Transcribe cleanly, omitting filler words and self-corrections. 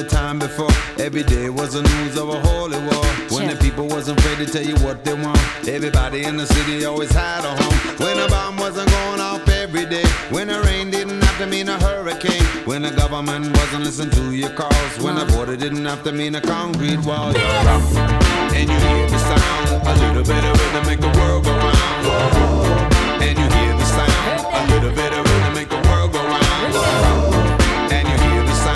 time before. Every day was the news of a holy war. When the people wasn't afraid to tell you what they want. Everybody in the city always had a home. When a bomb wasn't going off every day. When the rain didn't have to mean a hurricane. When the government wasn't listening to your calls. When the border didn't have to mean a concrete wall. You're rock and you hear the sound. A little bit of rhythm make the world